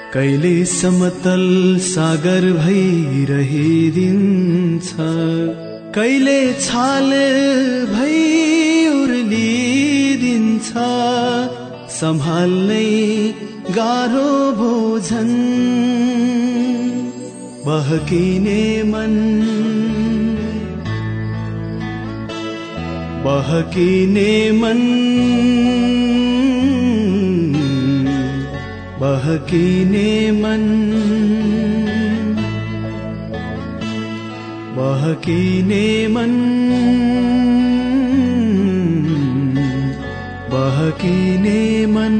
कहिले समतल सागर भइरहिदिन्छ, कहिले छाल भई उर्लिदिन्छ, सम्हाल्नै गाह्रो भोजन। बहकिने मन, बहकिने मन, बहकिने मन, बहकिने मन, बहकिने मन।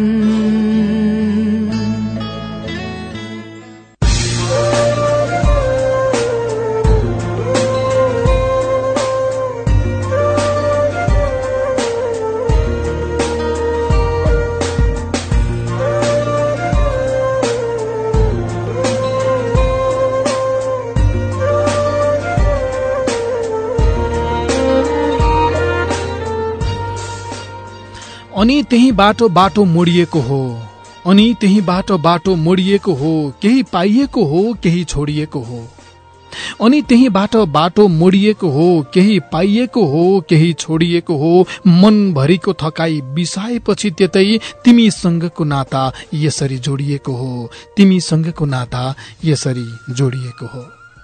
अनि त्यही बाटो मोडिएको हो, अनि त्यही बाटो मोडिएको हो, केही पाइएको हो केही छोडिएको हो, अनि त्यही बाटो मोडिएको हो, केही पाइएको हो केही छोडिएको हो। मनभरिको थकाई बिसाएपछि त्यतै तिमीसँगको नाता यसरी जोडिएको हो, तिमीसँगको नाता यसरी जोडिएको हो।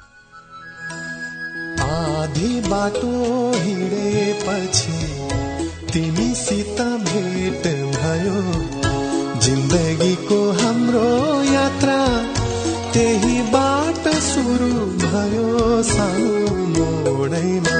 आधी बाटो हिँडेपछि तिमीसित भेट भयो, जिन्दगीको हाम्रो यात्रा त्यही बाट सुरु भयो, सानो मोडैमा।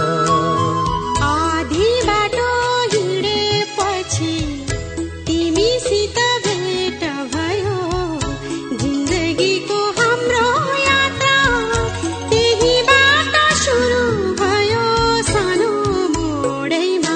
आधी बाटो हिँडेपछि तिमीसित भेट भयो, जिन्दगीको हाम्रो यात्रा त्यही बाट सुरु भयो, सानो मोडैमा।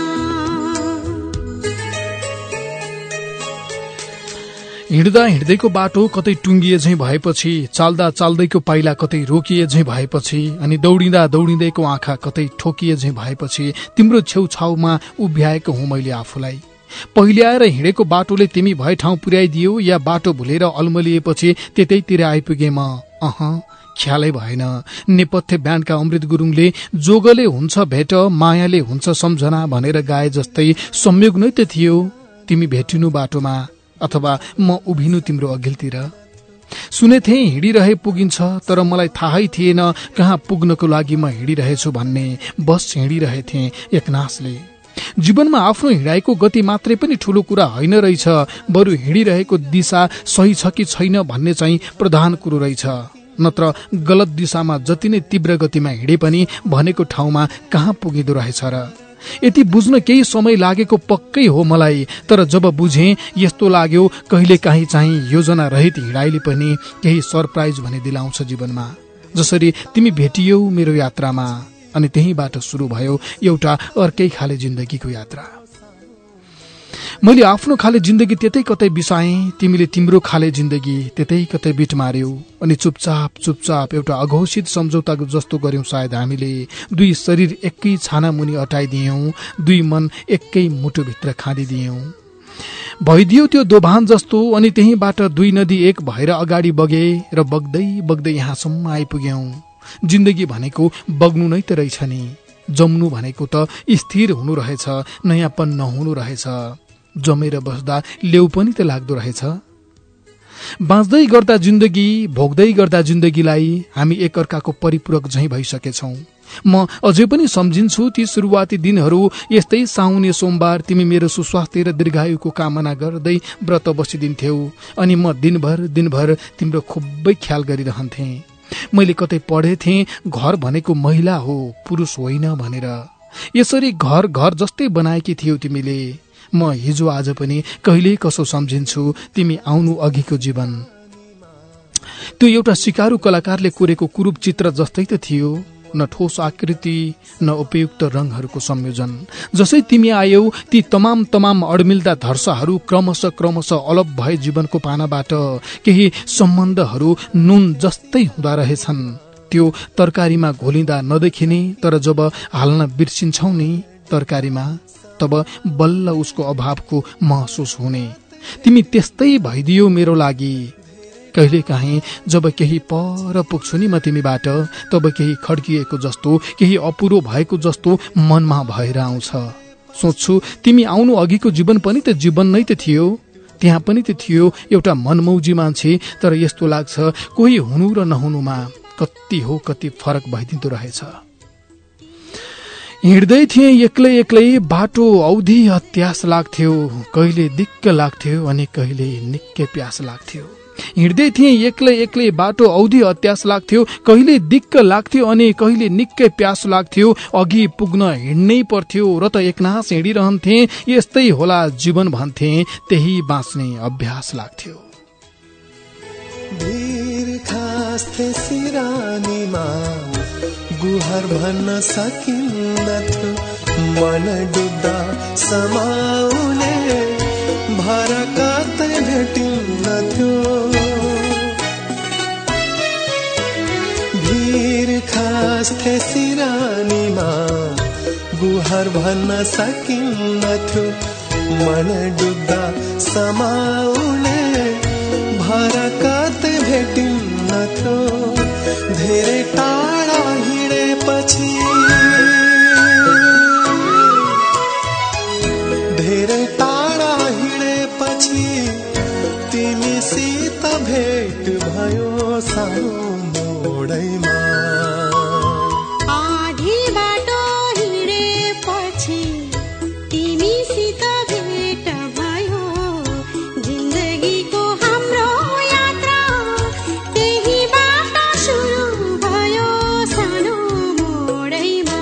हिँड्दा हिँड्दैको बाटो कतै टुङ्गिए झैं भएपछि, चाल्दा चाल्दैको पाइला कतै रोकिए झैं भएपछि, अनि दौडिँदा दौडिँदैको आँखा कतै ठोकिए झैं भएपछि तिम्रो छेउछाउमा उभ्याएको हुँ मैले आफूलाई। पहिले आएर हिँडेको बाटोले तिमी भए ठाउँ पुर्याइदियो, या बाटो भुलेर अल्मलिएपछि त्यतैतिर आइपुगे म। ख्यालै भएन। नेपथ्य ब्यान्डका अमृत गुरुङले जोगले हुन्छ भेट मायाले हुन्छ सम्झना भनेर गाए जस्तै संयोग नै त थियो तिमी भेटिनु बाटोमा, अथवा म उभिनु तिम्रो अघिल्तिर। सुनेथे हिँडिरहे पुगिन्छ, तर मलाई थाहै थिएन कहाँ पुग्नको लागि म हिँडिरहेछु भन्ने। बस हिँडिरहेथे एकनासले। जीवनमा आफ्नो हिँडाइको गति मात्रै पनि ठूलो कुरा होइन रहेछ, बरु हिँडिरहेको दिशा सही छ कि छैन भन्ने चाहिँ प्रधान कुरो रहेछ। नत्र गलत दिशामा जति नै तीव्र गतिमा हिँडे पनि भनेको ठाउँमा कहाँ पुगिदो रहेछ र। यति बुझ्न केही समय लागेको पक्कै हो मलाई, तर जब बुझे यस्तो लाग्यो कहिले काहीँ चाहिँ योजना रहित हिँडाइले पनि केही सरप्राइज भने दिलाउँछ जीवनमा। जसरी तिमी भेटियौ मेरो यात्रामा, अनि त्यहीबाट सुरु भयो एउटा अर्कै खाले जिन्दगीको यात्रा। मैले आफ्नो खाले जिन्दगी त्यतै कतै बिसाएँ, तिमीले तिम्रो खाले जिन्दगी त्यतै कतै बिट मार्यौ, अनि चुपचाप एउटा अघोषित सम्झौता जस्तो गर्यौं सायद हामीले। दुई शरीर एकै छाना मुनि अटाइदियौं, दुई मन एकै मुटुभित्र खाँदिदियौं। भइदियो त्यो दोभान जस्तो, अनि त्यहीबाट दुई नदी एक भएर अगाडि बगे र बग्दै बग्दै यहाँसम्म आइपुग्यौं। जिन्दगी भनेको बग्नु नै त रहेछ नि, जम्नु भनेको त स्थिर हुनु रहेछ, नयाँपन नहुनु रहेछ। जमेर बस्दा लेउ पनि त लाग्दो रहेछ। बाँच्दै गर्दा जिन्दगी, भोग्दै गर्दा जिन्दगीलाई हामी एकअर्काको परिपूरक झैं भइसकेछौं। म अझै पनि सम्झिन्छु ती सुरुवाती दिनहरू। यस्तै साउने सोमबार तिमी मेरो सुस्वास्थ्य र दीर्घायुको कामना गर्दै व्रत बसिदिन्थ्यौ, अनि म दिनभर तिम्रो खुबै ख्याल गरिरहन्थे। मैले कतै पढेथे घर भनेको महिला हो पुरुष होइन भनेर। यसरी घर जस्तै बनाएकी थियौ तिमीले। म हिजो आज पनि कहिले कसो सम्झिन्छु तिमी आउनु अघिको जीवन। त्यो एउटा सिकारु कलाकारले कोरेको कुरूप चित्र जस्तै त थियो, न ठोस आकृति न उपयुक्त रंगहरूको संयोजन। जसै तिमी आयौ ती तमाम अडमिल्दा धर्साहरू क्रमशः अलप भए जीवनको पानाबाट। केही सम्बन्धहरू नुन जस्तै हुँदा रहेछन्, त्यो तरकारीमा घोलिँदा नदेखिने, तर जब हाल्न बिर्सिन्छौ नि तरकारीमा तब बल्ल उसको अभावको महसुस हुने। तिमी त्यस्तै भइदियो मेरो लागि। कहिलेकाहीँ जब केही पर पुग्छु नि म तिमीबाट, तब केही खड्किएको जस्तो, केही अपुरो भएको जस्तो मनमा भएर आउँछ। सोच्छु तिमी आउनु अघिको जीवन पनि त जीवन नै त थियो, त्यहाँ पनि त थियो एउटा मनमौजी मान्छे। तर यस्तो लाग्छ कोही हुनु र नहुनुमा कति हो कति फरक भइदिँदो रहेछ। हिँड्दै थिएँ एक्लै एक्लै, बाटो औधी अत्यास लाग्थ्यो, कहिले दिक्क लाग्थ्यो अनि कहिले निकै प्यास लाग्थ्यो। हिँड्दै थिएँ एक्लै एक्लै, बाटो औधी अत्यास लाग्थ्यो, कहिले दिक्क लाग्थ्यो अनि कहिले निकै प्यास लाग्थ्यो। अघि पुग्न हिँड्नै पर्थ्यो र त एकनास हिँडिरहन्थे, यस्तै होला जीवन भन्थे, त्यही बाँच्ने अभ्यास लाग्थ्यो। गुहार भन्न सकिन्नथ्यो, मन डुब्दा समाउने भर कतै भेटिन्नथ्यो। भिर खास्थे सिरानीमा गुहार भन्न सकिन्नथ्यो, मन डुब्दा समाउने भर कतै भेटिन्नथ्यो। धेरै टाढा हिँडेपछि, धेरै टाढा हिँडेपछि तिमीसित भेट भयो सानो मोडैमा। आधी बाटो हिँडेपछि तिमीसित भेट भयो, जिन्दगीको हाम्रो यात्रा त्यही बाटो सुरु भयो सानो मोडैमा।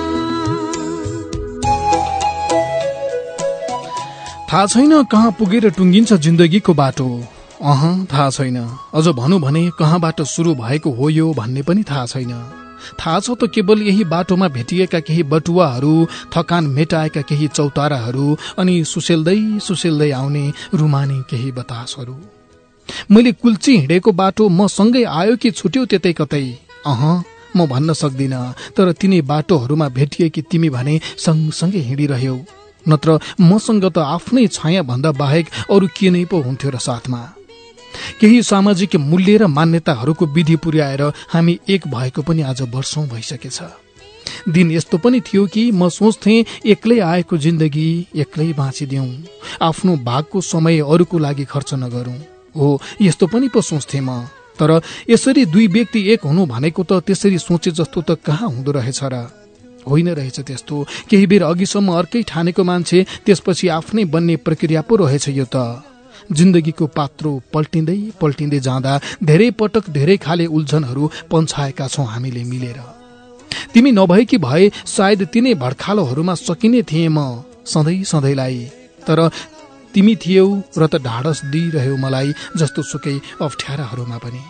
थाहा छैन कहाँ पुगेर टुङ्गिन्छ जिन्दगीको बाटो, थाहा छैन। अझ भनौँ भने कहाँबाट सुरु भएको हो यो भन्ने पनि थाहा छैन। थाहा छ त केवल यही बाटोमा भेटिएका केही बटुवाहरू, थकान मेटाएका केही चौताराहरू अनि सुसेल्दै सुसेल्दै आउने रुमानी केही बतासहरू। मैले कुल्ची हिँडेको बाटो म सँगै आयो कि छुट्यो त्यतै कतै, म भन्न सक्दिन। तर तिनै बाटोहरूमा भेटिएकी तिमी भने सँगसँगै हिँडिरह्यौ, नत्र मसँग त आफ्नै छाया भन्दा बाहेक अरू के नै पो हुन्थ्यो र साथमा। केही सामाजिक मूल्य र मान्यताहरूको विधि पुर्याएर हामी एक भएको पनि आज वर्षौं भइसकेछ। दिन यस्तो पनि थियो कि म सोच्थे एक्लै आएको जिन्दगी एक्लै बाँचिदिउँ, आफ्नो भागको समय अरूको लागि खर्च नगरौं। हो यस्तो पनि पो सोच्थे म। तर यसरी दुई व्यक्ति एक हुनु भनेको त त्यसरी सोचे जस्तो त कहाँ हुँदो रहेछ र? होइन रहेछ त्यस्तो। केही बेर अघिसम्म अर्कै ठानेको मान्छे त्यसपछि आफ्नै बन्ने प्रक्रिया पो रहेछ यो त। जिन्दगीको पात्रो पल्टिँदै पल्टिँदै जाँदा धेरै पटक धेरै खाले उल्झनहरू पन्छाएका छौं हामीले मिलेर। तिमी नभएकी भए सायद तिनै भड्खालोहरूमा सकिने थिए म सधैँ सधैँलाई। तर तिमी थियौ र त ढाडस दिइरह्यौ मलाई जस्तो सुकै अप्ठ्याराहरूमा पनि।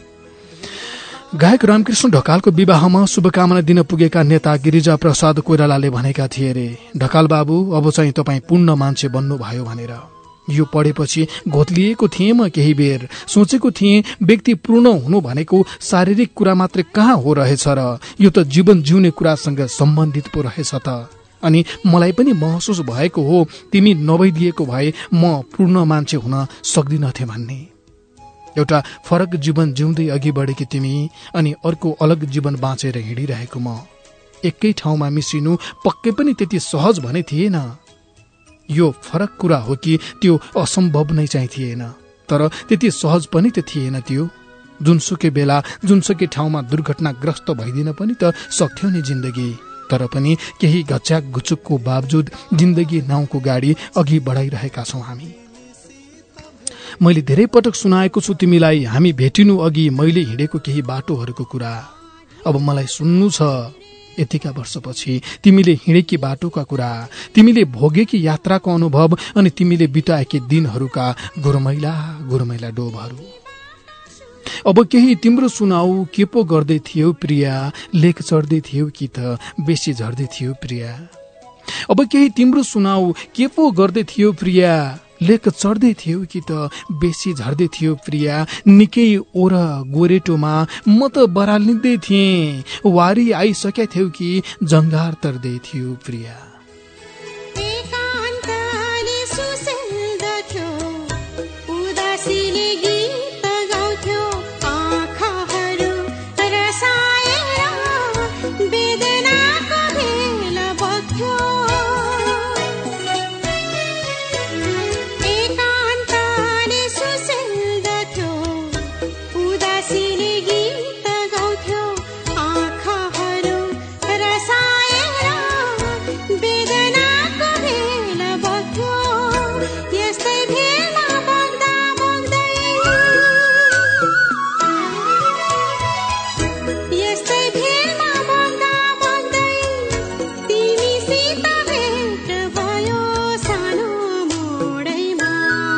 गायक रामकृष्ण ढकालको विवाहमा शुभकामना दिन पुगेका नेता गिरिजा प्रसाद कोइरालाले भनेका थिए रे, ढकाल बाबु अब चाहिँ तपाईँ पूर्ण मान्छे बन्नुभयो भनेर। यो पढेपछि घोत्लिएको थिएँ म केही बेर। सोचेको थिएँ व्यक्ति पूर्ण हुनु भनेको शारीरिक कुरा मात्रै कहाँ हो रहेछ र, यो त जीवन जिउने कुरासँग सम्बन्धित पो रहेछ त। अनि मलाई पनि महसुस भएको हो तिमी नभइदिएको भए म पूर्ण मान्छे हुन सक्दिनथे भन्ने। एउटा फरक जीवन जिउँदै अघि बढेकी तिमी अनि अर्को अलग जीवन बाँचेर हिँडिरहेको म। एकै ठाउँमा मिसिनु पक्कै पनि त्यति सहज भने थिएन। यो फरक कुरा हो कि त्यो असम्भव नै चाहिँ थिएन, तर त्यति सहज पनि त थिएन त्यो। जुनसुकै बेला जुनसुकै ठाउँमा दुर्घटनाग्रस्त भइदिन पनि त सक्थ्यो नि जिन्दगी। तर पनि केही घच्याक घुचुकको बावजुद जिन्दगी नाउँको गाडी अघि बढाइरहेका छौं हामी। मैले धेरै पटक सुनाएको छु तिमीलाई हामी भेटिनु अघि मैले हिँडेको केही बाटोहरूको कुरा। अब मलाई सुन्नु छ यतिका वर्षपछि तिमीले हिँडेकी बाटोका कुरा, तिमीले भोगेकी यात्राको अनुभव अनि तिमीले बिताएकी दिनहरूका गुरमैला गुरमैला डोबहरू। अब केही तिम्रो सुनाऊ, के पो गर्दै थियौ प्रिया, लेख चढ्दै थियौ कि त बेसी झर्दै थियौ प्रिया। अब केही तिम्रो सुनाऊ, के पो गर्दै थियौ प्रिया, लेख चढ्दै थियौ कि त बेसी झर्दै थियौ प्रिया। निकै ओर गोरेटोमा म त बरालिँदै थिएँ, वारी आइसकेका थियौ कि जङ्गार तर्दै थियौ प्रिया। उदासीले गीत गाउँथ्यो बग्थ्यो एकान्तले सुसिल्दथ्यो उदासीले गीत गाउँथ्यो आँखाहरू रसाएर वेदनाको भेल बग्थ्यो यस्तै भेलमा बग्दा बग्दै यस्तै भेलमा बग्दा बग्दै तिमीसित भेट भयो सानो मोडैमा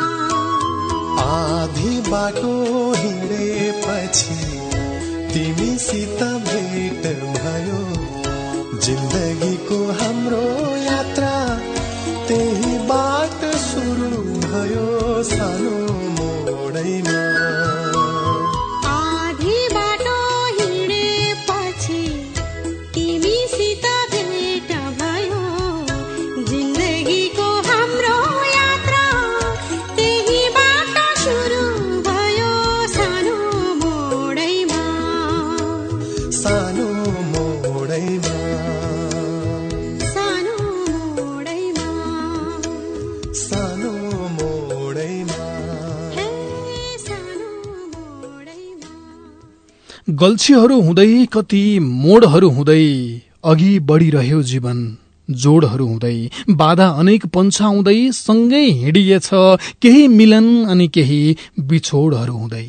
आधी बाटो हिँडेपछि तिमीसित भेट भयो जिन्दगीको हाम्रो यात्रा त्यही बाट सुरु भयो सानो मोडैमा आधी बाटो हिँडेपछि तिमीसित भेट भयो जिन्दगीको हाम्रो यात्रा त्यही बाटो सुरु भयो सानो मोडैमा सानो मोडैमा सानो मोडैमा सानो मोडैमा हे सानो मोडैमा गल्छीहरू हुँदै कति मोडहरू हुँदै अघि बढिरह्यो जीवन जोडहरू हुँदै बाधा अनेक पन्छाउँदै सँगै हिँडिएछ केही मिलन अनि केही बिछोडहरू हुँदै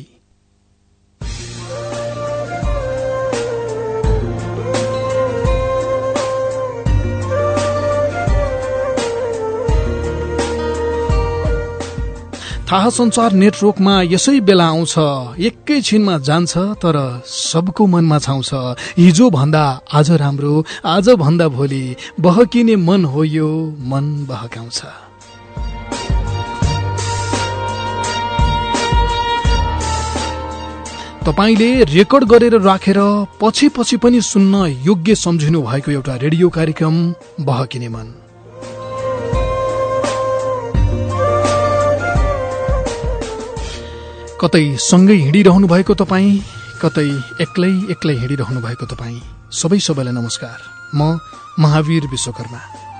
थाहा सञ्चार नेटवर्कमा यसै बेला आउँछ एकैछिनमा जान्छ तर सबको मनमा छाउँछ हिजो भन्दा आज राम्रो आज भन्दा भोलि बहकिने मन हो यो मन बहकाउँछ तपाईले रेकर्ड गरेर राखेर पछि पछि पनि सुन्न योग्य सम्झिनु भएको एउटा रेडियो कार्यक्रम बहकिने मन कतै सँगै हिँडिरहनु भएको तपाईँ कतै एक्लै एक्लै हिँडिरहनु भएको तपाईँ सबैलाई नमस्कार म महावीर विश्वकर्मा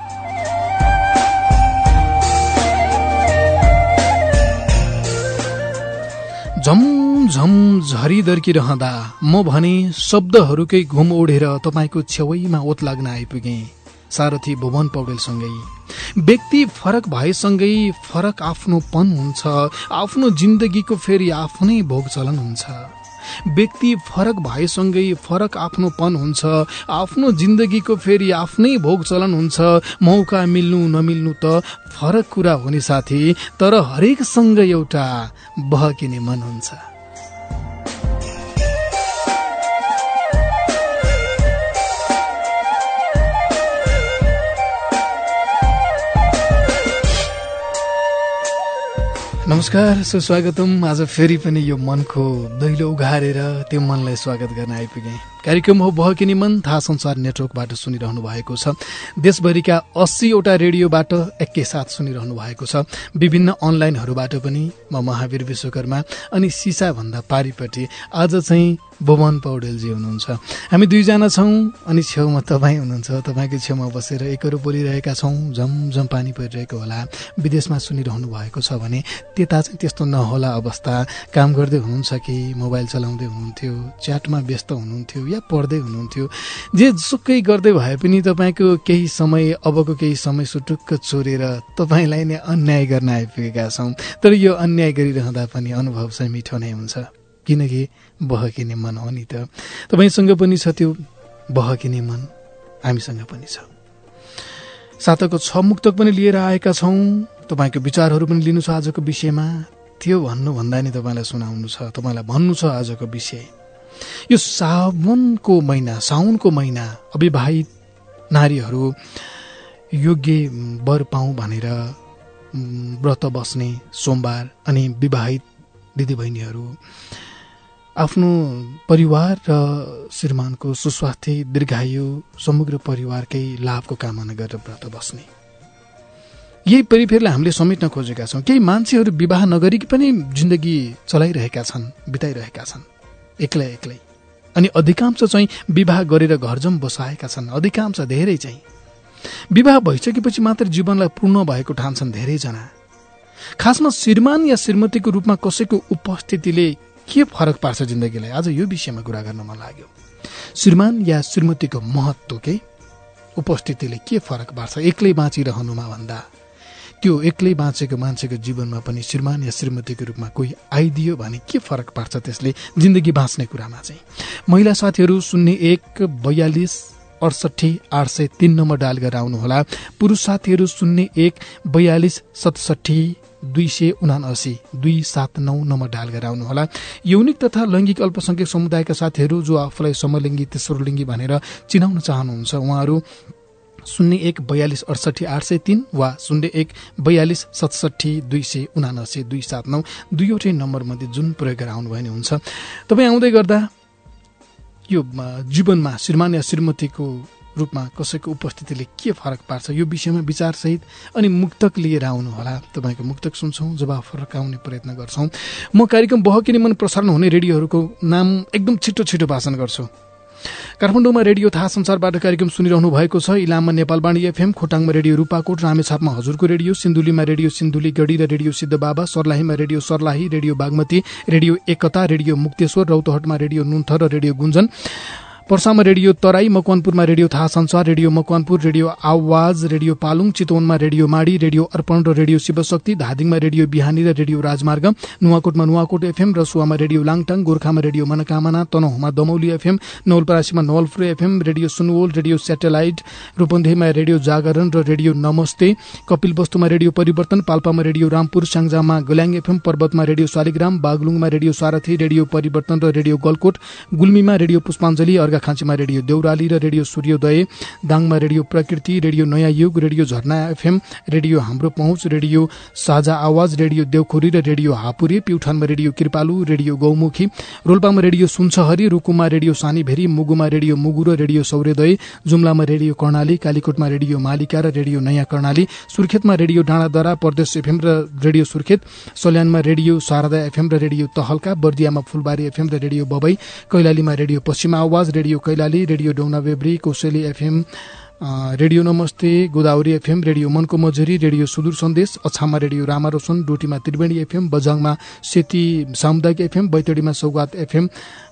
झमझम झरी दर्किरहँदा म भने शब्दहरूकै घुम ओढेर तपाईँको छेउमा ओत लाग्न आइपुगेँ सारथी भुवन पौडेलसँगै व्यक्ति फरक भएसँगै फरक आफ्नोपन हुन्छ आफ्नो जिन्दगीको फेरि आफ्नै भोग चलन हुन्छ व्यक्ति फरक भएसँगै फरक आफ्नोपन हुन्छ आफ्नो जिन्दगीको फेरि आफ्नै भोग चलन हुन्छ मौका मिल्नु नमिल्नु त फरक कुरा हो नि साथी तर हरेकसँग एउटा बहकिने मन हुन्छ नमस्कार सुस्वागतम आज फेरि पनि यो मनको दैलो उघारेर त्यो मनलाई स्वागत गर्न आइपुगेँ कार्यक्रम हो बहकिने मन थाहा संसार नेटवर्कबाट सुनिरहनु भएको छ देशभरिका 80 वटा रेडियोबाट एकैसाथ सुनिरहनु भएको छ विभिन्न अनलाइनहरूबाट पनि म महावीर विश्वकर्मा अनि सिसा भन्दा पारिपट्टि आज चाहिँ भुवन पौडेलजी हुनुहुन्छ हामी दुईजना छौं अनि छेउमा तपाईँ हुनुहुन्छ तपाईँको छेउमा बसेर एकरो बोलिरहेका छौं झमझम पानी परिरहेको होला विदेशमा सुनिरहनु भएको छ भने त्यता चाहिँ त्यस्तो नहोला अवस्था काम गर्दै हुनुहुन्छ कि मोबाइल चलाउँदै हुनुहुन्थ्यो च्याटमा व्यस्त हुनुहुन्थ्यो या पढ्दै हुनुहुन्थ्यो जे सुकै गर्दै भए पनि तपाईँको केही समय अबको केही समय सुटुक्क चोरेर तपाईँलाई नै अन्याय गर्न आइपुगेका छौं तर यो अन्याय गरिरहँदा पनि अनुभव चाहिँ मिठो नै हुन्छ किनकि बहकिने मन हो नि त तपाईसँग पनि छ त्यो बहकिने मन हामीसँग पनि छ साताको 6 मुक्तक पनि लिएर आएका छौं तपाईको विचारहरू पनि लिनु छ आजको विषयमा त्यो भन्नु भन्दा नि तपाईलाई सुनाउनु छ तपाईलाई भन्नु छ आजको विषय यो साउनको महिना अविवाहित नारीहरू योग्य वर पाऊँ भनेर व्रत बस्ने सोमबार अनि विवाहित दिदीबहिनीहरू आफ्नो परिवार र श्रीमानको सुस्वास्थ्य दीर्घायु समग्र परिवारकै लाभको कामना गरेर व्रत बस्ने यही परिफेरलाई हामीले समेट्न खोजेका छौं केही मान्छेहरू विवाह नगरी पनि जिन्दगी चलाइरहेका छन् बिताइरहेका छन् एक्लै एक्लै अनि अधिकांश चाहिँ विवाह गरेर घरजम बसाएका छन् अधिकांश धेरै चाहिँ विवाह भइसकेपछि मात्र जीवनलाई पूर्ण भएको ठान्छन् धेरैजना। खासमा श्रीमान या श्रीमतीको रूपमा कसैको उपस्थितिले के फरक पार्छ जिन्दगीलाई, आज यो विषयमा कुरा गर्न मन लाग्यो। श्रीमान या श्रीमतीको महत्त्व के उपस्थितिले के फरक पार्छ एक्लै बाँचिरहनुमा भन्दा? त्यो एक्लै बाँचेको मान्छेको जीवनमा पनि श्रीमान या श्रीमतीको रूपमा कोही आइदियो भने के फरक पार्छ त्यसले जिन्दगी बाँच्ने कुरामा चाहिँ? महिला साथीहरू 0142683803 नम्बर डायल गरेर आउनुहोला। पुरुष साथीहरू 01427279 नम्बर डायल गरेर आउनुहोला। यौनिक तथा लैङ्गिक अल्पसंख्यक समुदायका साथीहरू जो आफूलाई समलिङ्गी तेस्रो लिङ्गी भनेर चिनाउन चाहनुहुन्छ उहाँहरू 0142683803 वा 0142672279 दुईवटै नम्बर मध्ये जुन प्रयोग गरेर आउनुभयो भने हुन्छ। तपाईँ आउँदै गर्दा यो जीवनमा श्रीमान या श्रीमतीको रूपमा कसैको उपस्थितिले के फरक पार्छ यो विषयमा विचारसहित अनि मुक्तक लिएर आउनुहोला। तपाईँको मुक्तक सुन्छौँ, जवाफ फर्काउने प्रयत्न गर्छौँ। म कार्यक्रम बहकिने मन प्रसारण हुने रेडियोहरूको नाम एकदम छिटो छिटो भाषण गर्छु। काठमाडौँमा रेडियो थाहा संसारबाट कार्यक्रम सुनिरहनु भएको छ। इलाममा नेपालवाणी एफएम, खोटाङमा रेडियो रूपाकोट, रामेछापमा हजुरको रेडियो, सिन्धुलीमा रेडियो सिन्धुली गढी र रेडियो सिद्धबाबा, सर्लाहीमा radio Sarlahi, radio Bagmati, radio Ekta, radio Mukteshwar, रौतहटमा रेडियो नुन्थर र रेडियो गुन्जन, पर्सामा रेडियो तराई, मकवानपुरमा radio Thaha Sansar, radio Makwanpur, radio Awaz, radio Palung, चितवनमा रेडियो माडी, रेडियो अर्पण र रेडियो शिवशक्ति, धादिङमा रेडियो बिहानी र रेडियो राजमार्ग, नुवाकोटमा नुवाकोट एफएम, रसुवामा रेडियो लाङटाङ, गोर्खामा रेडियो मनोकामना, तनहुँमा दमौली एफएम, नवलपरासीमा Nawalpur FM, radio Sunwal, radio satellite, रूपन्देहीमा रेडियो जागरण र रेडियो नमस्ते, कपिलवस्तुमा रेडियो परिवर्तन, पाल्पामा रेडियो रामपुर, स्याङ्जामा गल्याङ एफएम, पर्वतमा रेडियो शालिग्राम, बागलुङमा रेडियो सारथी, रेडियो परिवर्तन र रेडियो गलकोट, गुल्मीमा रेडियो पुष्पाञ्जली, खाँचीमा रेडियो देउराली र रेडियो सूर्योदय, दाङमा रेडियो प्रकृति, रेडियो नयाँ युग, रेडियो झरना एफएम, रेडियो हाम्रो पहुँच, रेडियो साझा आवाज, रेडियो देवखोरी र रेडियो हापुरे, प्युठानमा रेडियो कृपालु, रेडियो गौमुखी, रोल्पामा रेडियो सुनसहरी, रुकुममा रेडियो सानीभेरी, मुगुमा रेडियो मुगु र रेडियो सौर्योदय, जुम्लामा रेडियो कर्णाली, कालीकोटमा रेडियो मालिका र रेडियो नयाँ कर्णाली, सुर्खेतमा रेडियो डाँडादरा प्रदेश एफएम र रेडियो सुर्खेत, सल्यानमा रेडियो शारदा एफएम र रेडियो तहल्का, बर्दियामा फुलबारी एफएम र रेडियो बबई, कैलालीमा रेडियो पश्चिम आवाज, रेडियो कैलाली, रेडियो डौनावेब्री, कोसेली एफएम, रेडियो नमस्ते, गोदावरी एफएम, रेडियो मनको मजुरी, रेडियो सुदूर सन्देश, अछाममा रेडियो रामारोशन, डोटीमा त्रिवेणी एफएम, बजाङमा सेती सामुदायिक एफएम, बैतडीमा सौगात एफएम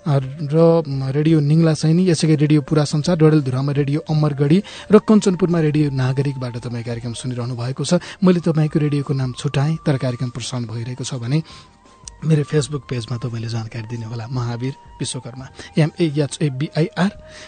र रेडियो निङ्ला सैनी, यसैगरी रेडियो पुरा संसार, डडेलधुरामा रेडियो अमरगढी र कञ्चनपुरमा रेडियो नागरिकबाट तपाईँ कार्यक्रम सुनिरहनु भएको छ। मैले तपाईँको रेडियोको नाम छुटाएँ तर कार्यक्रम प्रसारण भइरहेको छ भने मेरो फेसबुक पेजमा तपाईँले जानकारी दिनुहोला। महावीर विश्वकर्मा, MAHABIR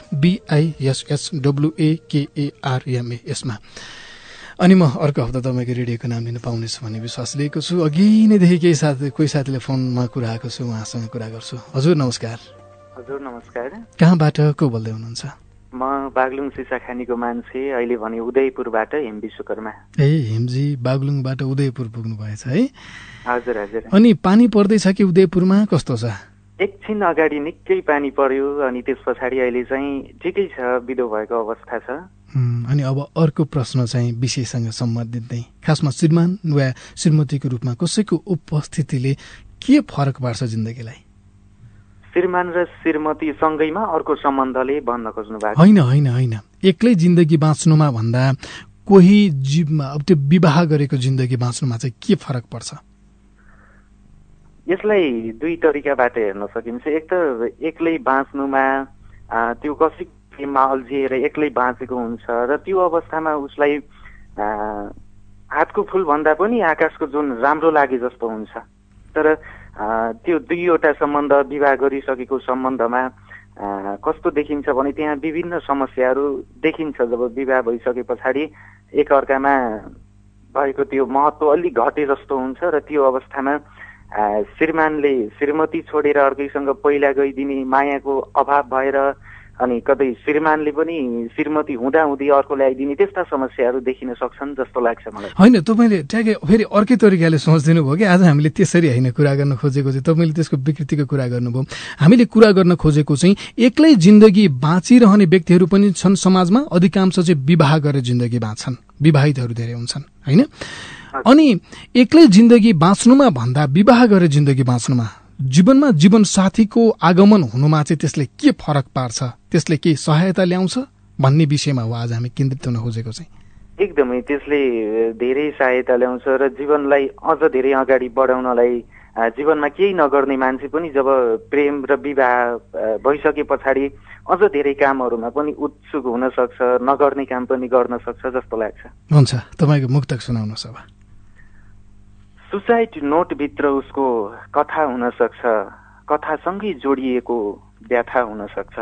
BISSWAKARMA यसमा। अनि म अर्को हप्ता तपाईँको रेडियोको नाम लिन पाउनेछु भन्ने विश्वास लिएको छु। अघि नैदेखि कोही साथीले फोनमा कुरा आएको छु, उहाँसँग कुरा गर्छु। हजुर नमस्कार। हजुर नमस्कार। कहाँबाट को बोल्दै हुनुहुन्छ? म बागलुङ सिसाखानीको मान्छे, अहिले भने उदयपुरबाट हेम विश्वकर्मा। हेमजी बागलुङबाट उदयपुर पुग्नु भएछ है? हजुर हजुर। अनि पानी पर्दैछ कि उदयपुरमा, कस्तो छ? एकछिन अगाडि निकै पानी पर्यो अनि त्यस पछाडि अहिले चाहिँ ठिकै छ, बिदो भएको अवस्था छ। अनि अब अर्को प्रश्न चाहिँ विषयसँग सम्बन्धित नै, खासमा श्रीमान वा श्रीमतीको रूपमा कसैको उपस्थितिले के फरक पार्छ जिन्दगीलाई? श्रीमान र श्रीमती सँगैमा अर्को सम्बन्धले भन्न खोज्नु भएको? होइन, एक्लै जिन्दगी बाँच्नुमा भन्दा कोही अब त्यो विवाह गरेको जिन्दगी बाँच्नुमा चाहिँ के फरक पर्छ? यसलाई दुई तरिकाबाट हेर्न सकिन्छ। एक त एक्लै बाँच्नुमा त्यो कसैमा अल्झिएर एक्लै बाँचेको हुन्छ र त्यो अवस्थामा उसलाई हातको फुल भन्दा पनि आकाशको जुन राम्रो लागे जस्तो हुन्छ। तर त्यो दुईवटा सम्बन्ध, विवाह गरिसकेको सम्बन्धमा कस्तो देखिन्छ भने त्यहाँ विभिन्न समस्याहरू देखिन्छ। जब विवाह भइसके पछाडि एकअर्कामा भएको त्यो महत्त्व अलिक घटे जस्तो हुन्छ र त्यो अवस्थामा श्रीमानले श्रीमती छोडेर अर्कैसँग पहिला गइदिने मायाको अभाव भएर अनि कतै श्रीमानले पनि श्रीमती हुँदाहुँदै अर्को ल्याइदिने त्यस्ता समस्याहरू देखिन सक्छन् जस्तो लाग्छ मलाई। होइन, तपाईँले ठ्याक्कै फेरि अर्कै तरिकाले सोचिदिनु भयो कि आज हामीले त्यसरी होइन कुरा गर्न खोजेको चाहिँ, तपाईँले त्यसको विकृतिको कुरा गर्नुभयो। हामीले कुरा गर्न खोजेको चाहिँ एक्लै जिन्दगी बाँचिरहने व्यक्तिहरू पनि छन् समाजमा, अधिकांश चाहिँ विवाह गरेर जिन्दगी बाँच्छन्, विवाहितहरू धेरै हुन्छन् होइन? अनि एक्लै जिन्दगी बाँच्नुमा भन्दा विवाह गरेर जिन्दगी बाँच्नुमा जीवनमा जीवन साथीको आगमन हुनुमा चाहिँ त्यसले के फरक पार्छ, त्यसले के सहायता ल्याउँछ भन्ने विषयमा हो आज हामी केन्द्रित हुन खोजेको चाहिँ। एकदमै त्यसले धेरै सहायता ल्याउँछ र जीवनलाई अझ धेरै अगाडि बढाउनलाई जीवनमा केही नगर्ने मान्छे पनि जब प्रेम र विवाह भइसके पछाडि अझ धेरै कामहरूमा पनि उत्सुक हुन सक्छ, नगर्ने काम पनि गर्न सक्छ जस्तो लाग्छ। हुन्छ, तपाईँको मुक्तक सुनाउनुहोस् अब। सुसाइड नोटभित्र उसको कथा हुन सक्छ, कथासँगै जोडिएको व्यथा हुन सक्छ।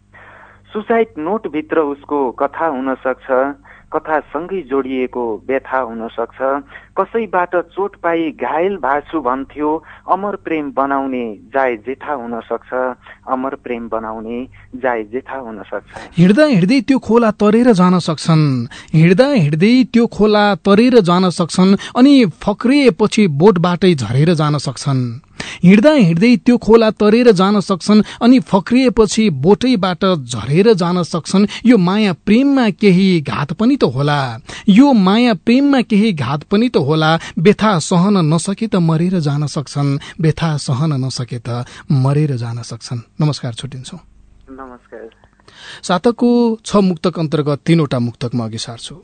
सुसाइड नोटभित्र उसको कथा हुन सक्छ, कथासँगै जोडिएको व्यथा हुन सक्छ। कसैबाट चोट पाई घायल भाछु भन्थ्यो, अमर प्रेम बनाउने जाय जेठा हुन सक्छ, अमर प्रेम बनाउने जाय जेठा हुन सक्छ। हिँड्दा हिँड्दै त्यो खोला तरेर जान सक्छन्, हिँड्दा हिँड्दै त्यो खोला तरेर जान सक्छन्, अनि फक्रिएपछि बोटबाटै झरेर जान सक्छन्। हिँड्दा हिँड्दै त्यो खोला तरेर जान सक्छन्, अनि फक्रिएपछि बोटैबाट झरेर जान सक्छन्। यो माया प्रेममा केही घात पनि त होला, यो माया प्रेममा केही घात पनि त होला। व्यथा सहन नसके त मरेर जान सक्छन्, व्यथा सहन नसके त मरेर जान सक्छन्। नमस्कार, छुट्टिन्छौँ। नमस्कार। सातकको 6 मुक्तक अन्तर्गत 3वटा मुक्तक म अघि सार्छु।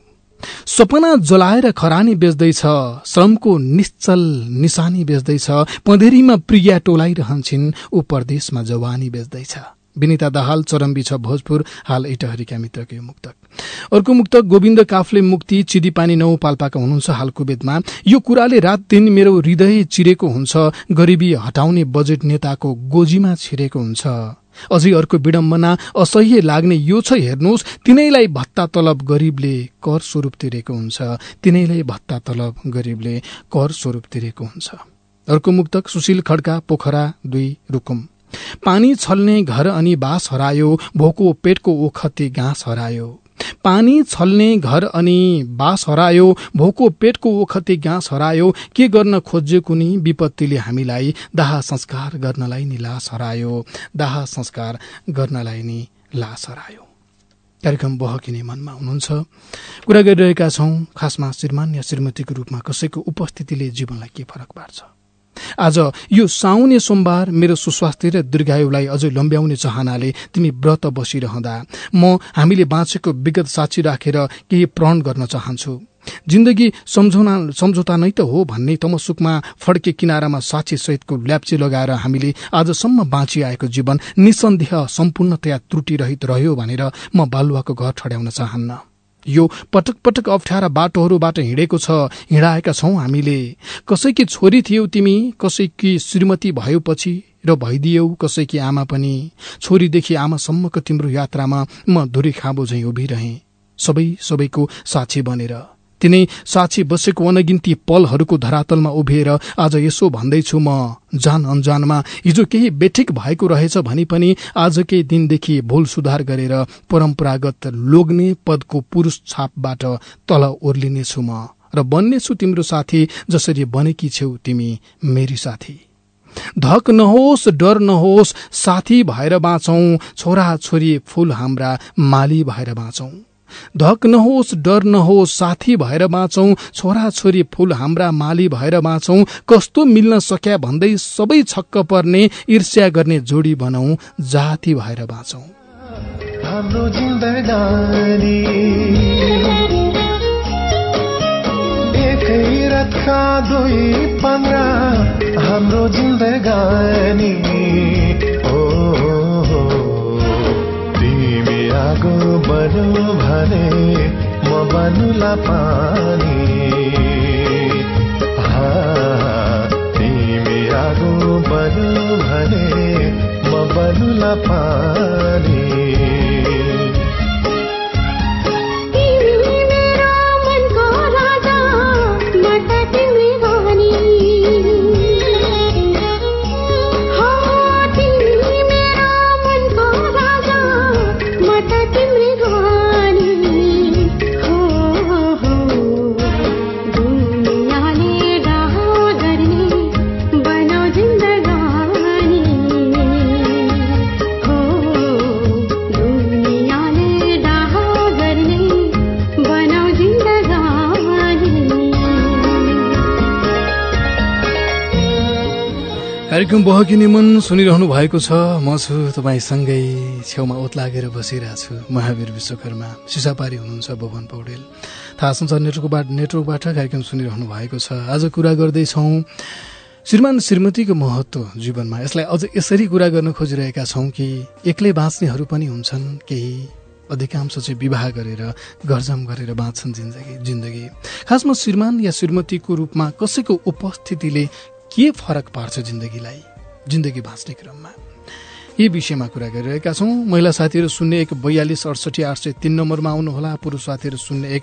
सपना जलाएर खरानी बेच्दैछ, श्रमको निश्चल निशानी बेच्दैछ, पँधेरीमा प्रिया टोलाइरहन्छन्, ऊ परदेशमा जवानी बेच्दैछ। विनिता दाहाल, चरम्बी छ, भोजपुर, हाल इटहरीका मित्रको यो मुक्तक। अर्को मुक्तक गोविन्द काफ्ले मुक्ति, चिदीपानी 9 पाल्पाका हुनुहुन्छ, हाल कुवेतमा। यो कुराले रात दिन मेरो हृदय चिरेको हुन्छ, गरिबी हटाउने बजेट नेताको गोजीमा छिरेको हुन्छ। अझै अर्को विडम्बना असह्य लाग्ने यो छ, हेर्नुहोस्, तिनैलाई भत्ता तलब गरीबले कर स्वरूप तिरेको हुन्छ, तिनैलाई भत्ता तलब गरीबले कर स्वरूप तिरेको हुन्छ। अर्को मुक्तक सुशील खड्का, पोखरा 2, रुकुम। पानी छल्ने घर अनि बास हरायो, भोको पेटको ओखती घाँस हरायो। पानी छल्ने घर अनि बास हरायो, भोको पेटको ओखती घाँस हरायो। के गर्न खोजेको नि विपत्तिले हामीलाई, दाह संस्कार गर्नलाई नि लास हरायो, दाह संस्कार गर्नलाई नि लास हरायो। कार्यक्रम बहकिने मनमा हुनुहुन्छ, कुरा गरिरहेका छौं खासमा श्रीमान या श्रीमतीको रूपमा कसैको उपस्थितिले जीवनलाई के फरक पार्छ। आज यो साउने सोमबार मेरो सुस्वास्थ्य र दीर्घायुलाई अझै लम्ब्याउने चाहनाले तिमी व्रत बसिरहँदा म हामीले बाँचेको विगत साक्षी राखेर केही प्रण गर्न चाहन्छु। जिन्दगी सम्झौता नै त हो भन्ने तमसुकमा फड्के किनारामा साक्षी सहितको ल्याप्ची लगाएर हामीले आजसम्म बाँचिआएको जीवन निसन्देह सम्पूर्णतया त्रुटिरहित रह्यो भनेर म बालुवाको घर ठड्याउन चाहन्न। यो पटक पटक अप्ठ्यारा बाटोहरूबाट हिँडेको छ, हिँडाएका छौं हामीले। कसैकी छोरी थियौ तिमी, कसैकी श्रीमती भएपछि र भइदियौ कसैकी आमा पनि। छोरीदेखि आमासम्मको तिम्रो यात्रामा म धुरी खाँबो झैं उभिरहे, सबैको साक्षी बनेर। तिनै साक्षी बसेको अनगिन्ती पलहरूको धरातलमा उभिएर आज यसो भन्दैछु म जान अनजानमा, हिजो केही बेठिक भएको रहेछ भनी पनि आजकै दिनदेखि भूल सुधार गरेर परम्परागत लोग्ने पदको पुरुष छापबाट तल ओर्लिनेछु म र बन्नेछु तिम्रो साथी, जसरी बनेकी छेउ तिमी मेरी साथी। धक नहोस् डर नहोस् साथी भएर बाँचौं, छोरा छोरी फूल हाम्रा माली भएर बाँचौं। धक नहोस् डर नहोस् साथी भएर बाँचौं, छोरा छोरी फूल हाम्रा माली भएर बाँचौं। कस्तो मिल्न सक्या भन्दै सबै छक्क पर्ने, ईर्ष्या गर्ने जोडी बनाऊ, जाति भएर बाँचौं। हाम्रो जिन्दगानी एकै रातका 2-15, हाम्रो जिन्दगानी आगो बन्यो भने म बनुला पानी, तिमी आगो बन्यो भने म बनुला पानी। कार्यक्रम बहकिने मन सुनिरहनु भएको छ। म छु तपाईँसँगै, छेउमा ओत लागेर बसिरहेको छु। महावीर विश्वकर्मा, सिसापारी हुनुहुन्छ भुवन पौडेल, थाहा संसार नेटवर्कबाट कार्यक्रम सुनिरहनु भएको छ। आज कुरा गर्दैछौँ श्रीमान श्रीमतीको महत्त्व जीवनमा। यसलाई अझ यसरी कुरा गर्न खोजिरहेका छौँ कि एक्लै बाँच्नेहरू पनि हुन्छन्, केही अधिकांश चाहिँ विवाह गरेर घरजम गरेर बाँच्छन् जिन्दगी। खासमा श्रीमान या श्रीमतीको रूपमा कसैको उपस्थितिले के फरक पार्छ जिन्दगी बाँच्ने क्रममा, यी विषयमा कुरा गरिरहेका छौँ। महिला साथीहरू 0142686803 नम्बरमा आउनुहोला, पुरुष साथीहरू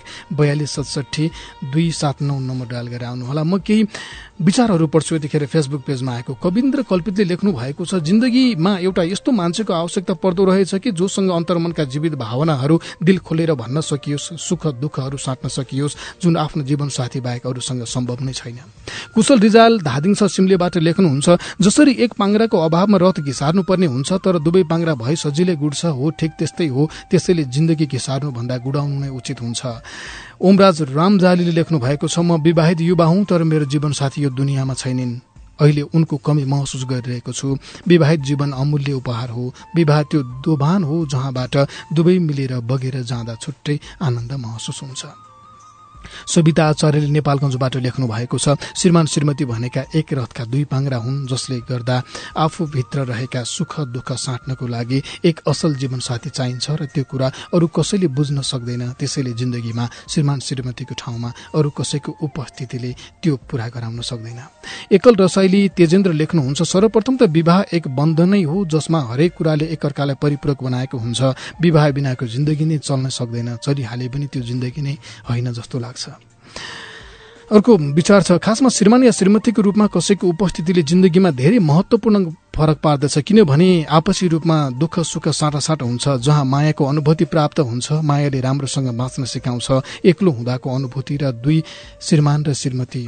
0142676279 नम्बर डायल गरेर आउनुहोला। म केही विचारहरू पढ्छु। यतिखेर फेसबुक पेजमा आएको कविन्द्र कल्पितले लेख्नु भएको छ, जिन्दगीमा एउटा यस्तो मान्छेको आवश्यकता पर्दो रहेछ कि जोसँग अन्तर्मनका जीवित भावनाहरू दिल खोलेर भन्न सकियोस्, सुख दुःखहरू साट्न सकियोस्, जुन आफ्नो जीवन साथी बाहेक अरूसँग सम्भव नै छैन। कुशल रिजाल धादिङ सिमलेबाट लेख्नुहुन्छ, जसरी एक पाङ्ग्राको अभावमा रथ घिसार्नु पर्ने हुन्छ तर दुवै पाङ्ग्रा भए सजिलै गुड्छ, हो ठिक त्यस्तै हो, त्यसैले जिन्दगी घिसार्नु भन्दा गुडाउनु नै उचित हुन्छ। ओमराज रामजालीले लेख्नु भएको छ, म विवाहित युवा हुँ तर मेरो जीवन साथी यो दुनियाँमा छैनिन्। अहिले उनको कमी महसुस गरिरहेको छु। विवाहित जीवन अमूल्य उपहार हो। विवाह त्यो दोभान हो जहाँबाट दुवै मिलेर बगेर जाँदा छुट्टै आनन्द महसुस हुन्छ। सविता आचार्यले नेपालगञ्जबाट लेख्नु भएको छ, श्रीमान श्रीमती भनेका एक रथका दुई पाङ्ग्रा हुन्, जसले गर्दा आफूभित्र रहेका सुख दुःख साट्नको लागि एक असल जीवन साथी चाहिन्छ र त्यो कुरा अरू कसैले बुझ्न सक्दैन। त्यसैले जिन्दगीमा श्रीमान श्रीमतीको ठाउँमा अरू कसैको उपस्थितिले त्यो पूरा गराउन सक्दैन। एकल रसाइली तेजेन्द्र लेख्नुहुन्छ, सर्वप्रथम त विवाह एक बन्धनै हो जसमा हरेक कुराले एकअर्कालाई परिपूरक बनाएको हुन्छ। विवाह बिनाको जिन्दगी नै चल्न सक्दैन, चलिहाले पनि त्यो जिन्दगी नै होइन जस्तो लाग्छ। अर्को विचार छ, खासमा श्रीमान या श्रीमतीको रूपमा कसैको उपस्थितिले जिन्दगीमा धेरै महत्त्वपूर्ण फरक पार्दछ, किनभने आपसी रूपमा दुःख सुख साटासाट हुन्छ। जहाँ मायाको अनुभूति प्राप्त हुन्छ, मायाले राम्रोसँग बाँच्न सिकाउँछ। एक्लो हुँदाको अनुभूति र श्रीमान र श्रीमती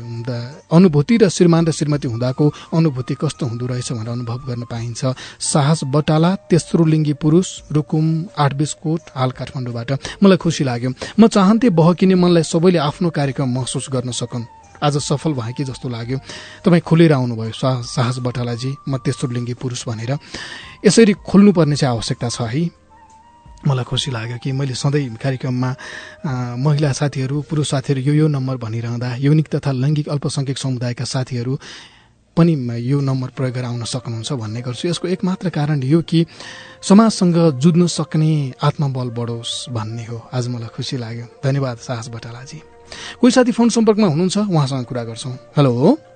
हुँदाको अनुभूति कस्तो हुँदो रहेछ भनेर अनुभव गर्न पाइन्छ। साहस बटाला, तेस्रो लिङ्गी पुरुष, रुकुम 820 कोट, हाल काठमाडौँबाट। मलाई खुसी लाग्यो। म चाहन्थे बहकिने मनलाई सबैले आफ्नो कार्यक्रम महसुस गर्न सकन्। आज सफल भए कि जस्तो लाग्यो। तपाईँ खुलेर आउनुभयो साहस बटालाजी, म तेस्रो लिङ्गी पुरुष भनेर। यसरी खुल्नुपर्ने चाहिँ आवश्यकता छ है। मलाई खुसी लाग्यो कि मैले सधैँ कार्यक्रममा महिला साथीहरू पुरुष साथीहरू यो नम्बर भनिरहँदा यौनिक तथा लैङ्गिक अल्पसंख्यक समुदायका साथीहरू पनि यो नम्बर प्रयोग गरेर आउन सक्नुहुन्छ भन्ने गर्छु। यसको एकमात्र कारण यो कि समाजसँग जुझ्न सक्ने आत्मबल बढोस् भन्ने हो। आज मलाई खुसी लाग्यो। धन्यवाद साहस बटालाजी। कोही साथी फोन सम्पर्कमा हुनुहुन्छ, उहाँसँग कुरा गर्छौँ। हेलो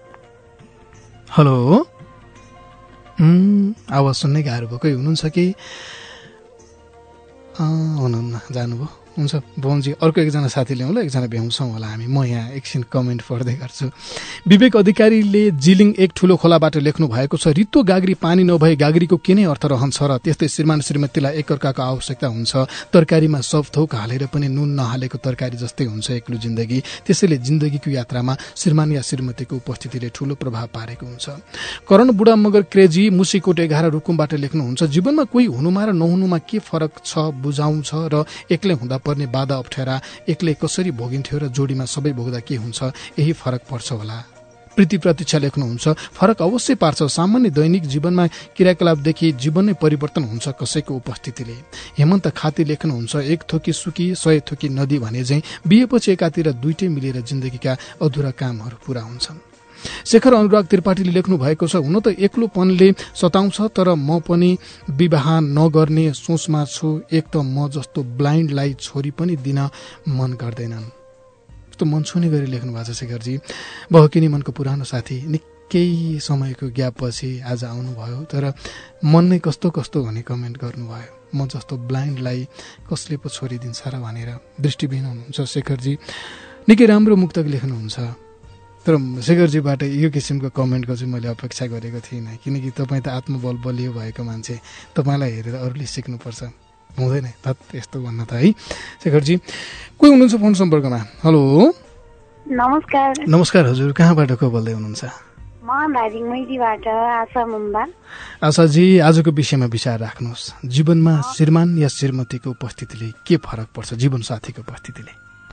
आवाज सुन्नै गाह्रो भयो। कोही हुनुहुन्छ कि हुनुहुन्न, जानुभयो? हुन्छ भवनजी, अर्को एकजना साथी ल्याउँला, एकजना भ्याउँछौँ होला हामी। म यहाँ एकछिन कमेन्ट पढ्दै गर्छु। विवेक अधिकारीले जिलिङ एक ठुलो खोलाबाट लेख्नु भएको छ, रित्तो गाग्री पानी नभए गाग्रीको के नै अर्थ रहन्छ र त्यस्तै श्रीमान श्रीमतीलाई एकअर्काको आवश्यकता हुन्छ। तरकारीमा सब थोक हालेर पनि नुन नहालेको तरकारी जस्तै हुन्छ एक्लो जिन्दगी। त्यसैले जिन्दगीको यात्रामा श्रीमान या श्रीमतीको उपस्थितिले ठूलो प्रभाव पारेको हुन्छ। करण बुढा मगर क्रेजी मुसीकोट 11 रुकुमबाट लेख्नुहुन्छ, जीवनमा कोही हुनुमा र नहुनुमा के फरक छ बुझाउँछ र एक्लै हुँदा पर्ने बाधा अप्ठ्यारा एक्लै कसरी भोगिन्थ्यो र जोडीमा सबै भोग्दा के हुन्छ, यही फरक पर्छ होला। प्रीति प्रतीक्षा लेख्नुहुन्छ, फरक अवश्य पार्छ। सामान्य दैनिक जीवनमा क्रियाकलापदेखि जीवन नै परिवर्तन हुन्छ कसैको उपस्थितिले। हेमन्त खाती लेख्नुहुन्छ, एक थोकी सुकी 100 थोकी नदी भने चाहिँ बिहेपछि एकातिर दुईटै मिलेर जिन्दगीका अधुरा कामहरू पूरा हुन्छन्। शेखर अनुराग त्रिपाठीले लेख्नु भएको छ, हुन त एक्लोपनले सताउँछ तर म पनि विवाह नगर्ने सोचमा छु। एक त म जस्तो ब्लाइन्डलाई छोरी पनि दिन मन गर्दैनन्। यस्तो मन छुने गरी लेख्नु भएको छ शेखरजी। बहकिनी मनको पुरानो साथी निकै समयको ग्यापपछि आज आउनुभयो, तर मन नै कस्तो कस्तो हुने कमेन्ट गर्नुभयो। म जस्तो ब्लाइन्डलाई कसले पो छोडिदिन्छ र भनेर दृष्टिविहीन हुनुहुन्छ शेखरजी। निकै राम्रो मुक्तक लेख्नुहुन्छ, तर शेखरजीबाट यो किसिमको कमेन्टको चाहिँ मैले अपेक्षा गरेको थिइनँ, किनकि तपाईँ त आत्मबल बलियो भएको मान्छे, तपाईँलाई हेरेर अरूले सिक्नुपर्छ। हुँदैन यस्तो भन्न त है शेखरजी। कोही हुनुहुन्छ फोन सम्पर्कमा? हेलो नमस्कार। नमस्कार हजुर, कहाँबाट को बोल्दै हुनुहुन्छ? म धादिङमैदीबाट आशा मुम्बा। आशाजी, आजको विषयमा विचार राख्नुहोस्। जीवनमा श्रीमान या श्रीमतीको उपस्थितिले के फरक पर्छ जीवन साथीको उपस्थितिले?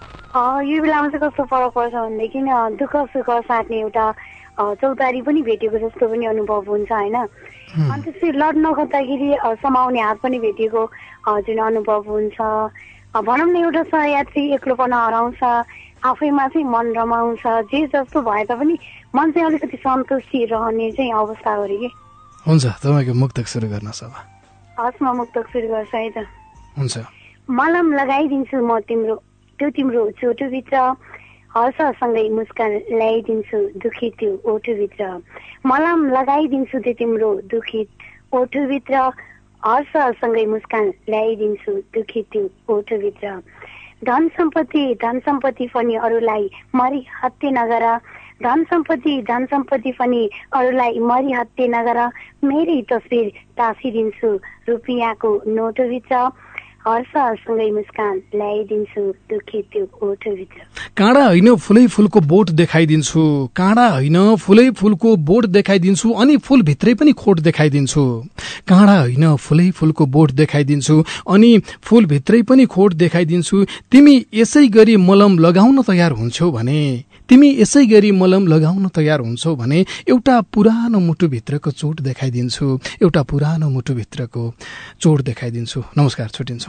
यो बेलामा चाहिँ कस्तो फरक पर्छ भनेदेखि दुःख सुख साट्ने एउटा चौतारी पनि भेटेको जस्तो पनि अनुभव हुन्छ होइन। अनि त्यसरी लड्न खोज्दाखेरि समाउने हात पनि भेटेको जुन अनुभव हुन्छ। भनौँ न एउटा सहयात्री एक्लोपना हराउँछ, आफैमा चाहिँ मन रमाउँछ, जे जस्तो भए तापनि मन चाहिँ अलिकति सन्तुष्टि रहने चाहिँ अवस्था हो अरे कि। हुन्छ, तपाईँको मुक्तक सुरु गर्नुहोस् अब। हस्, म मुक्तक सुरु गर्छु है त। हुन्छ। मलम लगाइदिन्छु म तिम्रो त्यो तिम्रो चोटोभित्र, हर्षसँगै मुस्कान ल्याइदिन्छु दुखी त्यो ओठोभित्र। मलम लगाइदिन्छु त्यो तिम्रो दुखी ओठोभित्र, हर्षसँगै मुस्कान ल्याइदिन्छु दुखी त्यो ओठोभित्र। धन सम्पत्ति पनि अरूलाई मरि हत्या नगर, धन सम्पत्ति पनि अरूलाई मरि हत्या नगर, मेरै तस्बिर टाँसिदिन्छु रुपियाँको नोटोभित्र, हर्षसँगै मुस्कान ल्याइदिन्छु दुखी त्यो ओठोभित्र। काँडा होइन फुलै फुलको बोट देखाइदिन्छु, काँडा होइन फुलै फुलको बोट देखाइदिन्छु, अनि फुलभित्रै पनि खोट देखाइदिन्छु। काँडा होइन फुलै फुलको बोट देखाइदिन्छु, अनि फुलभित्रै पनि खोट देखाइदिन्छु। तिमी यसै गरी मलम लगाउन तयार हुन्छौ भने, तिमी यसै गरी मलम लगाउन तयार हुन्छौ भने, एउटा पुरानो मुटुभित्रको चोट देखाइदिन्छु, एउटा पुरानो मुटुभित्रको चोट देखाइदिन्छु। नमस्कार, छुट्टिन्छौँ।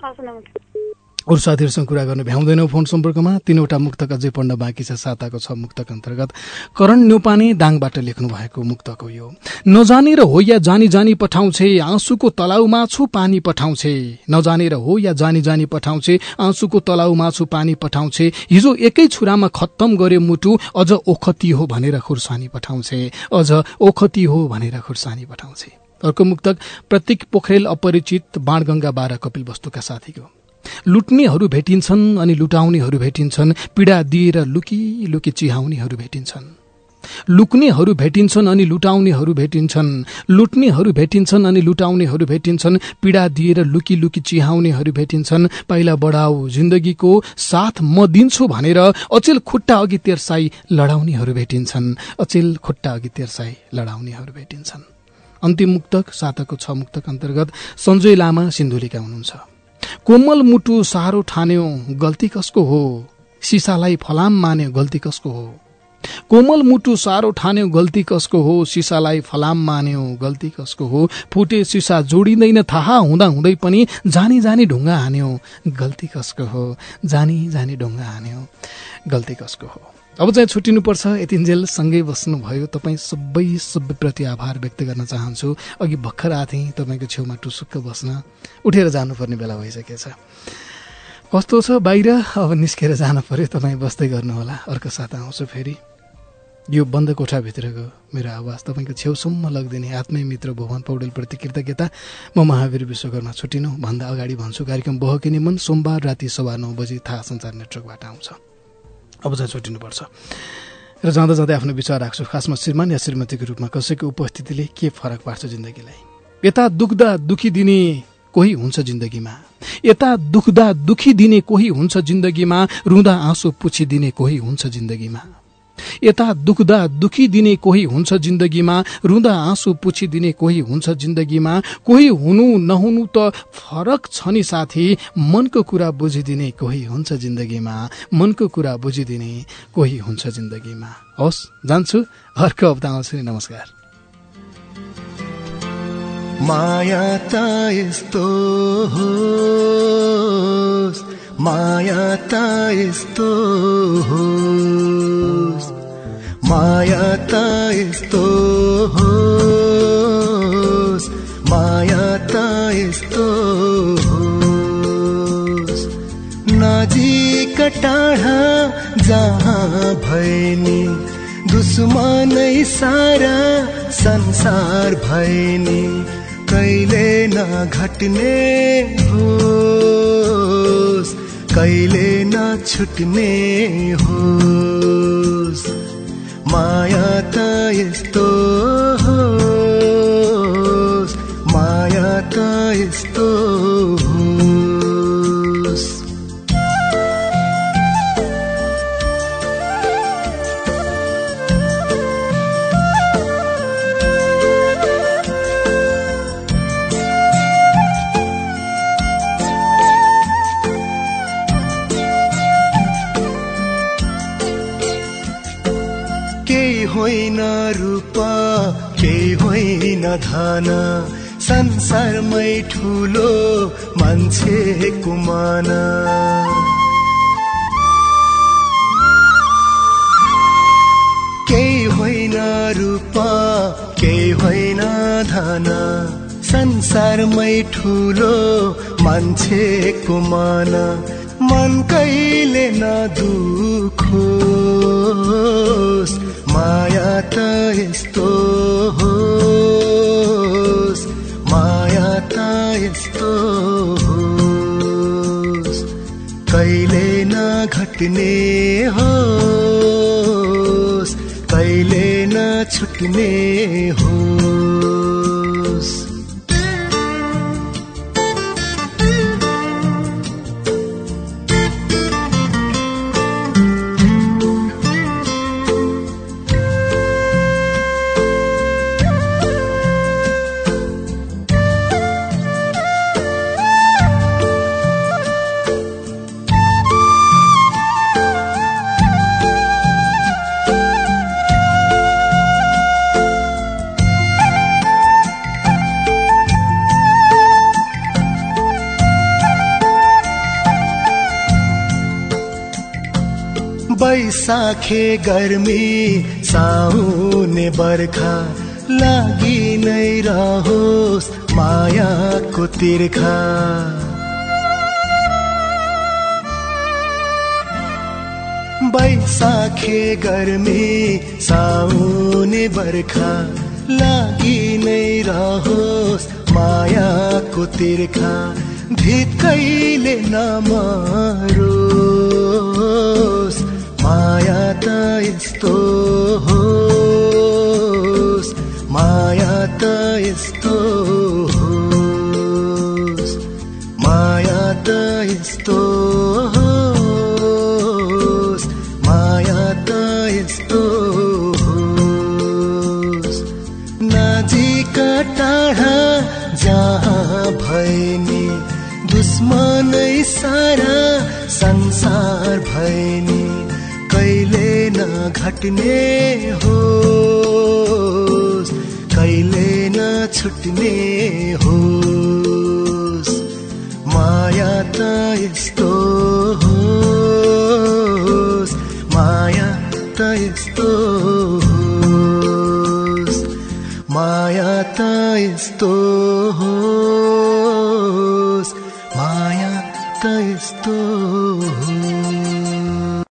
अरू साथीहरूसँग कुरा गर्न भ्याउँदैनौ फोन सम्पर्कमा। 3वटा मुक्तक अझै पढ्न बाँकी छ। साताको 6 मुक्तक अन्तर्गत करण न्यौपाने दाङबाट लेख्नु भएको मुक्तक हो यो। नजानेर हो या जानी जानी पठाउँछे, आँसुको तलाउ माछु पानी पठाउँछे। नजानेर हो या जानी जानी पठाउँछे, आँसुको तलाउ माछु पानी पठाउँछे। हिजो एकै छुरामा खत्तम गर्यो मुटु, अझ ओखती हो भनेर खुर्सानी पठाउँछे, अझ ओखती हो भनेर खुर्सानी पठाउँछे। अर्को मुक्तक प्रतीक पोखरेल अपरिचित बाणगंगा 12 कपिल वस्तुका साथीको। लुट्नेहरू भेटिन्छन् अनि लुटाउनेहरू भेटिन्छन्, पीडा दिएर लुकी लुकी चिहाउनेहरू भेटिन्छन्। लुक्नेहरू भेटिन्छन् अनि लुटाउनेहरू भेटिन्छन्, लुट्नेहरू भेटिन्छन् अनि लुटाउनेहरू भेटिन्छन्, पीडा दिएर लुकी लुकी चिहाउनेहरू भेटिन्छन्। पाइला बढाऊ जिन्दगीको साथ म दिन्छु भनेर अचेल खुट्टा अघि तेर्साई लडाउनेहरू भेटिन्छन्, अचेल खुट्टा अघि तेर्साई लडाउनेहरू भेटिन्छन्। अन्तिम मुक्तक साताको 6 मुक्तक अन्तर्गत सञ्जय लामा सिन्धुलीका हुनुहुन्छ। कोमल मुटु सारो ठान्यो गल्ती कसको हो, सिसालाई फलाम मान्यो गल्ती कसको हो। कोमल मुटु सारो ठान्यो गल्ती कसको हो, सिसालाई फलाम मान्यो गल्ती कसको हो। फुटे सिसा जोडिँदैन थाहा हुँदा हुँदै पनि जानी जानी ढुङ्गा हान्यो गल्ती कसको हो, जानी जानी ढुङ्गा हान्यो गल्ती कसको हो। अब चाहिँ छुट्टिनुपर्छ। यतिन्जेल सँगै बस्नुभयो। तपाईँ सबैप्रति आभार व्यक्त गर्न चाहन्छु। अघि भर्खर आथे तपाईँको छेउमा टुसुक्क बस्न, उठेर जानुपर्ने बेला भइसकेछ। कस्तो छ बाहिर, अब निस्केर जानु पर्यो। तपाईँ बस्दै गर्नुहोला, अर्को साता आउँछु फेरि। यो बन्द कोठाभित्रको मेरो आवाज तपाईँको छेउसम्म लगिदिने आत्मीय मित्र भुवन पौडेलप्रति कृतज्ञता। म महावीर विश्वकर्मा छुट्टिनु भन्दा अगाडि भन्छु, कार्यक्रम बहकिने मन सोमबार राति 9:15 बजी थाहा सञ्चार नेटवर्कबाट आउँछ। अब चाहिँ छुट्टिनुपर्छ र जाँदा जाँदै आफ्नो विचार राख्छु। खासमा श्रीमान या श्रीमतीको रूपमा कसैको उपस्थितिले के फरक पार्छ जिन्दगीलाई। यता दुख्दा दुखी दिने कोही हुन्छ जिन्दगीमा, यता दुख्दा दुखी दिने कोही हुन्छ जिन्दगीमा, रुँदा आँसु पुछिदिने कोही हुन्छ जिन्दगीमा। यता दुख्दा दुखी दिने कोही हुन्छ जिन्दगीमा, रुँदा आँसु पुछिदिने कोही हुन्छ जिन्दगीमा। कोही हुनु नहुनु त फरक छ नि साथी, मनको कुरा बुझिदिने कोही हुन्छ जिन्दगीमा, मनको कुरा बुझिदिने कोही हुन्छ जिन्दगीमा। हवस्, जान्छु, अर्को हप्ता आउँछु नि। नमस्कार। माया त यस्तो होस्, माया त यस्तो होस्, माया त यस्तो होस्, माया त यस्तो होस्। नजिक टाढा जहाँ भएनी, दुश्मनै सारा संसार भएनी, कहिले नघट्ने होस्, कहिले नछुट्ने होस्। माया त यस्तो होस्, माया त यस्तो होस्। होइन रूप, केही होइन धन, संसारमै ठुलो मान्छेको मान केही होइन रूप केही होइन धन संसारमै ठुलो मान्छेको मन मन कहिले नदुखोस् माया त यस्तो होस् माया त यस्तो होस् कहिले नघट्ने होस् कहिले नछुट्ने होस् बैसाखे गर्मी साउने बर्खा लागि नै रहोस् मायाको तिर्खा बैसाखे गर्मी साउने बर्खा लागि नै रहोस् मायाको तिर्खा भित कहिले नमरोस् माया त यस्तो होस् माया त यस्तो होस् माया त यस्तो होस् माया त यस्तो होस् नजिक टाढा जहाँ भएनी दुश्मनै सारा संसार भएनी कहिले नघट्ने होस् कहिले नछुट्ने होस् माया त यस्तो होस् माया त यस्तो होस् माया त यस्तो होस् माया त यस्तो